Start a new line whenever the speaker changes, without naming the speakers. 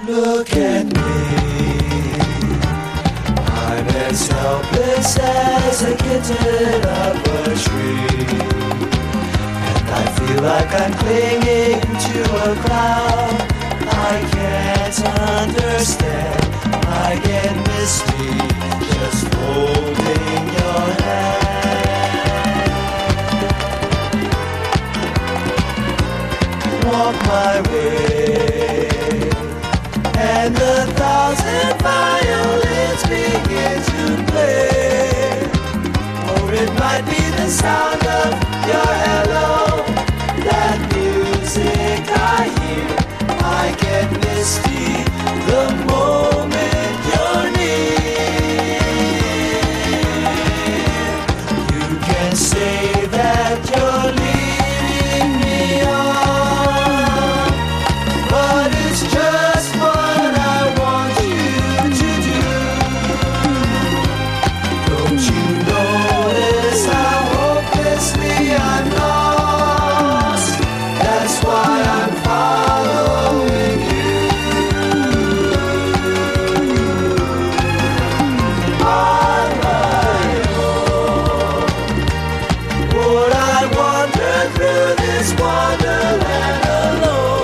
Look at me, I'm as helpless as a kitten up a tree, and I feel like I'm clinging to a cloud. I can't understand, I get misty just holding your hand. Walk my way, and 1,000 violins begin to play. Or it might be the sound of your hello, that music I hear. I get misty